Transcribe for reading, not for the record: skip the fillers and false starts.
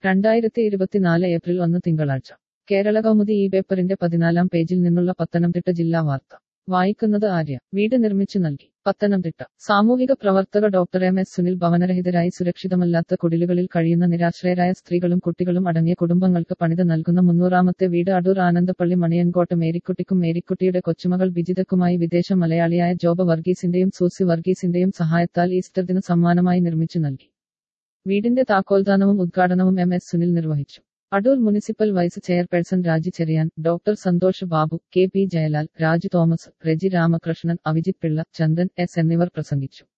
2024 April 1 തിങ്കളാഴ്ച കേരള കൗമുദി ഈ പേപ്പറിന്റെ 14-ാം പേജിൽ നിന്നുള്ള പത്തനംതിട്ട ജില്ലാ വാർത്ത വായിക്കുന്നത് ആര്യ. വീട് നിർമ്മിച്ചു നൽകി. പത്തനംതിട്ട. സാമൂഹിക പ്രവർത്തക ഡോക്ടർ MS സുനിൽ ഭവനരഹിതരായി സുരക്ഷിതമല്ലാത്ത കുടിലുകളിൽ കഴിയുന്ന നിരാശ്രയരായ സ്ത്രീകളും കുട്ടികളും അടങ്ങിയ കുടുംബങ്ങൾക്ക് പണിത് നൽകുന്ന 300-ാമത്തെ വീട് അടൂർ ആനന്ദപ്പള്ളി മണിയൻകോട്ട് മേരിക്കുട്ടിക്കും മേരിക്കുട്ടിയുടെ കൊച്ചുമകൾ ബിജിതക്കുമായി വിദേശ മലയാളിയായ ജോബ വർഗീസിന്റെയും സൂസി വർഗീസിന്റെയും സഹായത്താൽ ഈസ്റ്റർ ദിന സമ്മാനമായി നിർമ്മിച്ചു നൽകി. വീടിന്റെ താക്കോൽദാനവും ഉദ്ഘാടനവും MS സുനിൽ നിർവഹിച്ചു. Adoor municipal vice chairperson Raji Cherian, doctor Santhosh Babu, KP Jayalal, Raju Thomas, Reji Ramakrishnan, Avijith Pillai, Chandan S എന്നിവർ പ്രസംഗിച്ചു.